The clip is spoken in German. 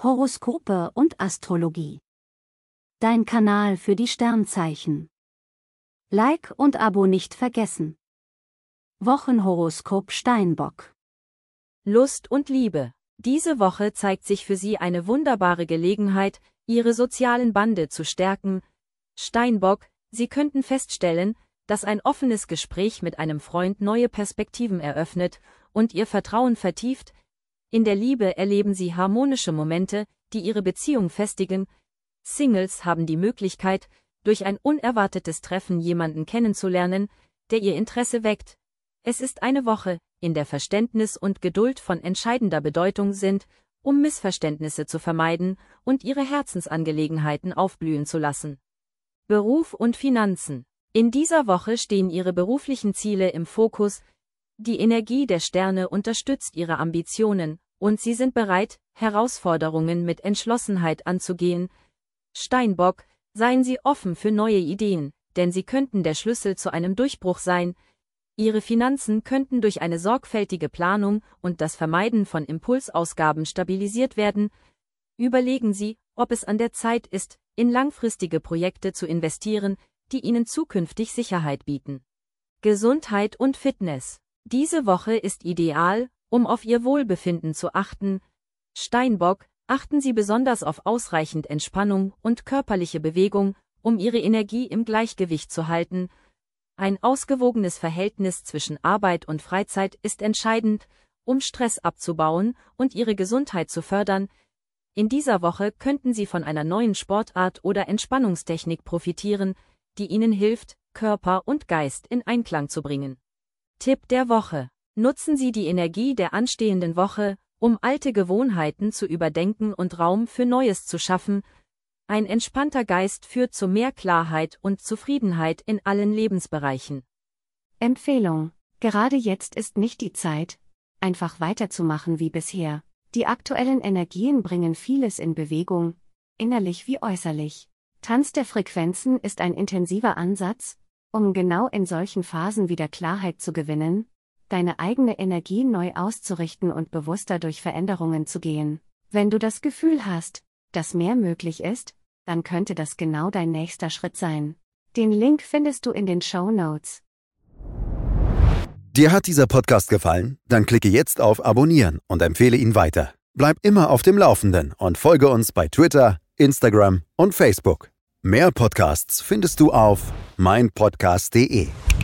Horoskope und Astrologie. Dein Kanal für die Sternzeichen. Like und Abo nicht vergessen. Wochenhoroskop Steinbock. Lust und Liebe. Diese Woche zeigt sich für Sie eine wunderbare Gelegenheit, Ihre sozialen Bande zu stärken. Steinbock, Sie könnten feststellen, dass ein offenes Gespräch mit einem Freund neue Perspektiven eröffnet und Ihr Vertrauen vertieft. In der Liebe erleben Sie harmonische Momente, die Ihre Beziehung festigen. Singles haben die Möglichkeit, durch ein unerwartetes Treffen jemanden kennenzulernen, der Ihr Interesse weckt. Es ist eine Woche, in der Verständnis und Geduld von entscheidender Bedeutung sind, um Missverständnisse zu vermeiden und Ihre Herzensangelegenheiten aufblühen zu lassen. Beruf und Finanzen. In dieser Woche stehen Ihre beruflichen Ziele im Fokus. Die Energie der Sterne unterstützt Ihre Ambitionen, und Sie sind bereit, Herausforderungen mit Entschlossenheit anzugehen. Steinbock, seien Sie offen für neue Ideen, denn sie könnten der Schlüssel zu einem Durchbruch sein. Ihre Finanzen könnten durch eine sorgfältige Planung und das Vermeiden von Impulsausgaben stabilisiert werden. Überlegen Sie, ob es an der Zeit ist, in langfristige Projekte zu investieren, die Ihnen zukünftig Sicherheit bieten. Gesundheit und Fitness. Diese Woche ist ideal, um auf Ihr Wohlbefinden zu achten. Steinbock, achten Sie besonders auf ausreichend Entspannung und körperliche Bewegung, um Ihre Energie im Gleichgewicht zu halten. Ein ausgewogenes Verhältnis zwischen Arbeit und Freizeit ist entscheidend, um Stress abzubauen und Ihre Gesundheit zu fördern. In dieser Woche könnten Sie von einer neuen Sportart oder Entspannungstechnik profitieren, die Ihnen hilft, Körper und Geist in Einklang zu bringen. Tipp der Woche: Nutzen Sie die Energie der anstehenden Woche, um alte Gewohnheiten zu überdenken und Raum für Neues zu schaffen. Ein entspannter Geist führt zu mehr Klarheit und Zufriedenheit in allen Lebensbereichen. Empfehlung: Gerade jetzt ist nicht die Zeit, einfach weiterzumachen wie bisher. Die aktuellen Energien bringen vieles in Bewegung, innerlich wie äußerlich. Tanz der Frequenzen ist ein intensiver Ansatz, um genau in solchen Phasen wieder Klarheit zu gewinnen, deine eigene Energie neu auszurichten und bewusster durch Veränderungen zu gehen. Wenn du das Gefühl hast, dass mehr möglich ist, dann könnte das genau dein nächster Schritt sein. Den Link findest du in den Shownotes. Dir hat dieser Podcast gefallen? Dann klicke jetzt auf Abonnieren und empfehle ihn weiter. Bleib immer auf dem Laufenden und folge uns bei Twitter, Instagram und Facebook. Mehr Podcasts findest du auf meinpodcast.de.